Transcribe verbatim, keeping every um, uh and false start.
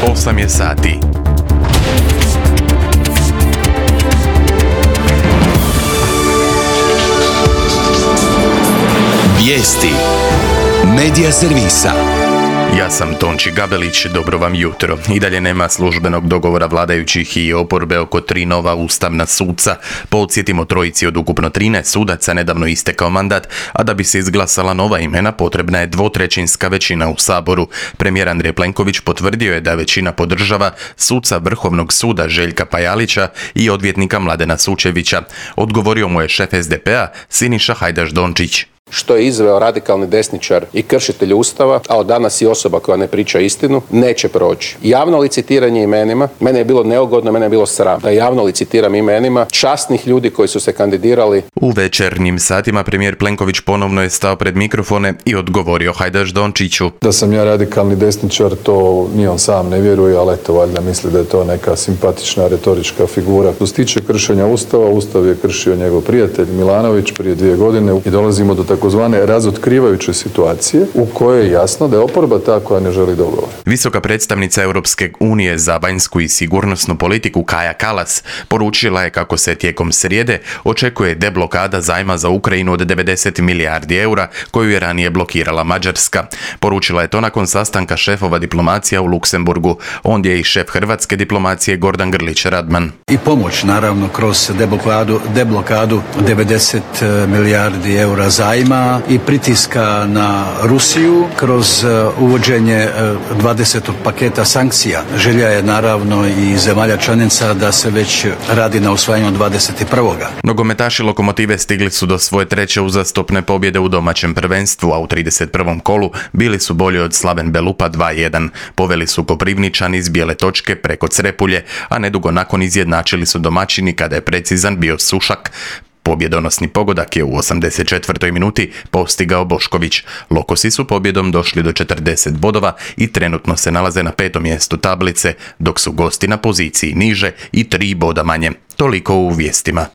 osam je sati. Vijesti Medija servisa. Ja sam Tonči Gabelić, dobro vam jutro. I dalje nema službenog dogovora vladajućih i oporbe oko tri nova ustavna suca. Podsjetimo, trojici od ukupno trinaest sudaca nedavno istekao mandat, a da bi se izglasala nova imena potrebna je dvotrećinska većina u Saboru. Premijer Andrej Plenković potvrdio je da većina podržava suca Vrhovnog suda Željka Pajalića i odvjetnika Mladena Sučevića. Odgovorio mu je šef es de pe a Siniša Hajdaš Dončić. Što je izveo radikalni desničar i kršitelj Ustava, a od danas i osoba koja ne priča istinu, neće proći. Javno licitiranje imenima, mene je bilo neugodno, mene je bilo sram da javno licitiram imenima časnih ljudi koji su se kandidirali. U večernjim satima premijer Plenković ponovno je stao pred mikrofone i odgovorio Hajdaš Dončiću. Da sam ja radikalni desničar, to ni on sam ne vjeruje, ali eto, valjda misli da je to neka simpatična retorička figura. Što se tiče kršenja Ustava, Ustav je kršio njegov prijatelj Milanović prije dvije godine i dolazimo do takozvane razotkrivajuće situacije u kojoj je jasno da je oporba ta koja ne želi dogovor. Visoka predstavnica Europske unije za vanjsku i sigurnosnu politiku Kaja Kallas poručila je kako se tijekom srijede očekuje deblokada zajma za Ukrajinu od devedeset milijardi eura koju je ranije blokirala Mađarska. Poručila je to nakon sastanka šefova diplomacija u Luksemburgu. Ondje je i šef hrvatske diplomacije Gordan Grlić Radman. I pomoć naravno kroz deblokadu, deblokadu devedeset milijardi eura zajma i pritiska na Rusiju kroz uvođenje dvadesetog paketa sankcija. Želja je naravno i zemalja članica da se već radi na usvajanju dvadeset prvog Nogometaši Lokomotive stigli su do svoje treće uzastopne pobjede u domaćem prvenstvu, a u trideset prvom kolu bili su bolji od Slaven Belupa dva jedan. Poveli su Koprivničani iz bijele točke preko Crepulje, a nedugo nakon izjednačili su domaćini kada je precizan bio Sušak. Pobjedonosni pogodak je u osamdeset četvrtoj minuti postigao Bošković. Lokosi su pobjedom došli do četrdeset bodova i trenutno se nalaze na petom mjestu tablice, dok su gosti na poziciji niže i tri boda manje. Toliko u vijestima.